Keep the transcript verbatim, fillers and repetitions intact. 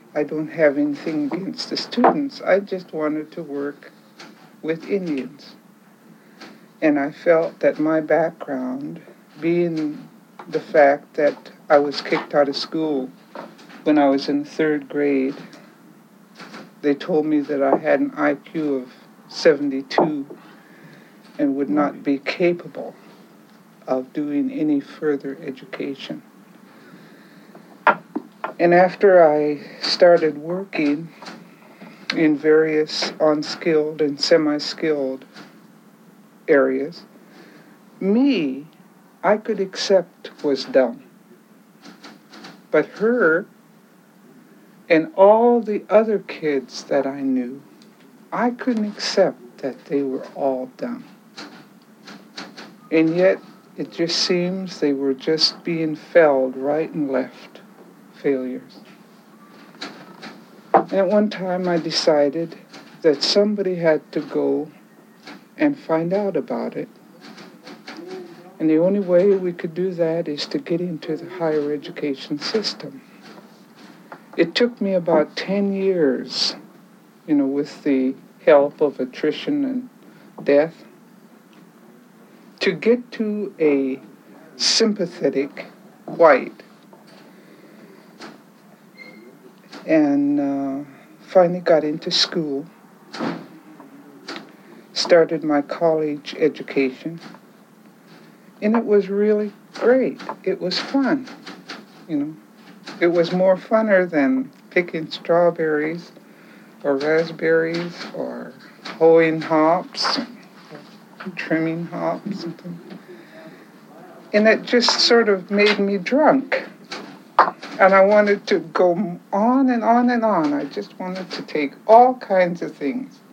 I don't have anything against the students. I just wanted to work with Indians. And I felt that my background, being the fact that I was kicked out of school when I was in third grade, they told me that I had an I Q of seventy-two and would not be capable of doing any further education. And after I started working in various unskilled and semi-skilled areas, me, I could accept was dumb. But her and all the other kids that I knew, I couldn't accept that they were all dumb. And yet, it just seems they were just being felled right and left, failures. And at one time I decided that somebody had to go and find out about it. And the only way we could do that is to get into the higher education system. It took me about ten years, you know, with the help of attrition and death, to get to a sympathetic white. And uh, finally got into school, started my college education, and it was really great. It was fun, you know. It was more funner than picking strawberries or raspberries or hoeing hops and trimming hops and things. And it just sort of made me drunk. And I wanted to go on and on and on. I just wanted to take all kinds of things.